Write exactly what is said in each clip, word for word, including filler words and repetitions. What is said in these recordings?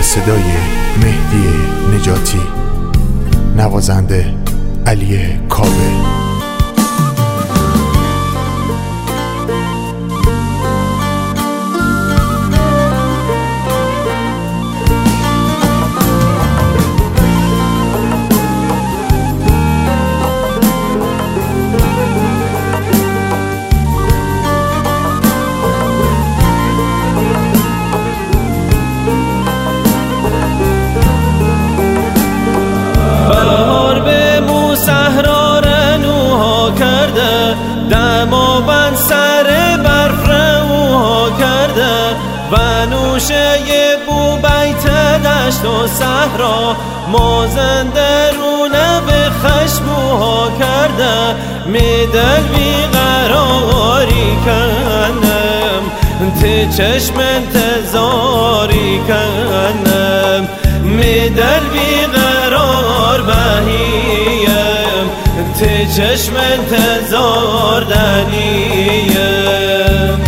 صدای مهدی نجاتی، نوازنده علی کاوه. دماوند سر برف روها کرده و نوشه بو بیت دشت و صحرا مازنده رونه به خشموها کرده می دل بیقراری کنم تی چشم انتظاری کنم می دل بیقرار بهیم تی چشم انتظار دنیم.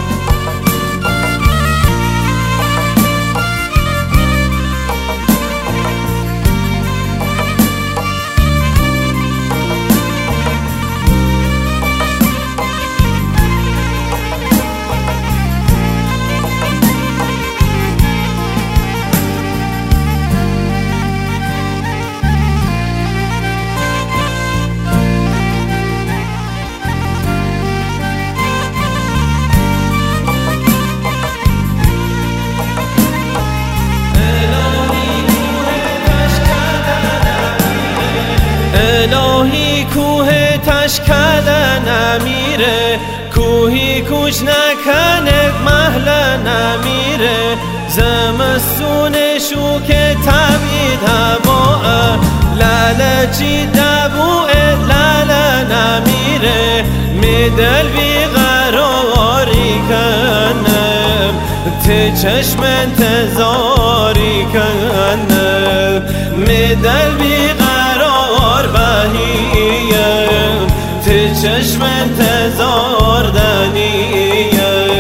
الهی کوه تشکل نمیره کوهی کوش نکنه محل نمیره زمستونشو که تبید هواه لاله چی دبوه لاله نمیره می دل بیقراری کنم تی چشم انتظاری کنم می دل بیقرار بهیم تی چشم انتظار دنیم.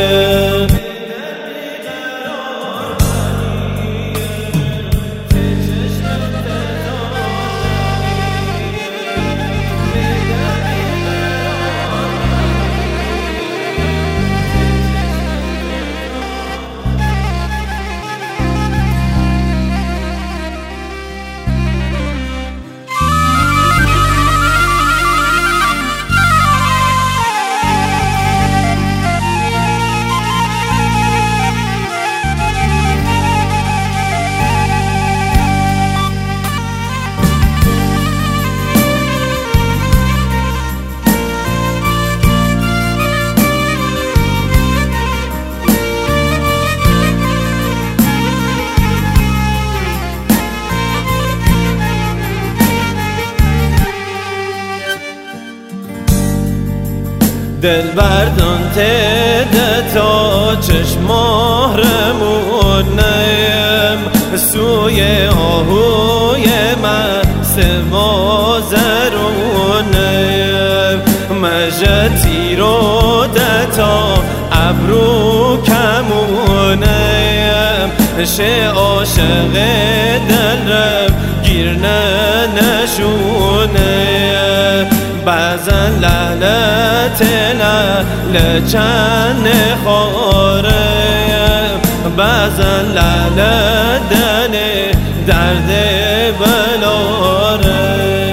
دل بردان تده تا چشم مهرمونم سوی آهوی مست مازرونم مجتی رو دتا ابرو کمونم شه عاشق دلم گیر نشونه بعضا لعنت لچن خاره بعضا لعنت دن درد بلاره.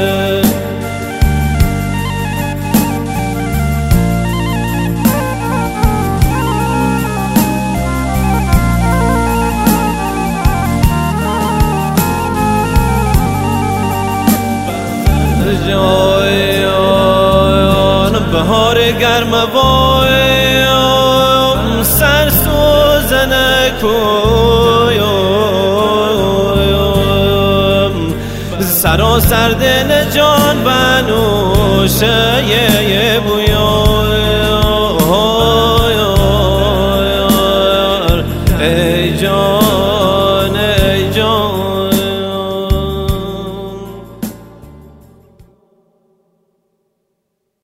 بهار گرم وایم سر سوزن کویم سراسر دل جان بنوشه بویم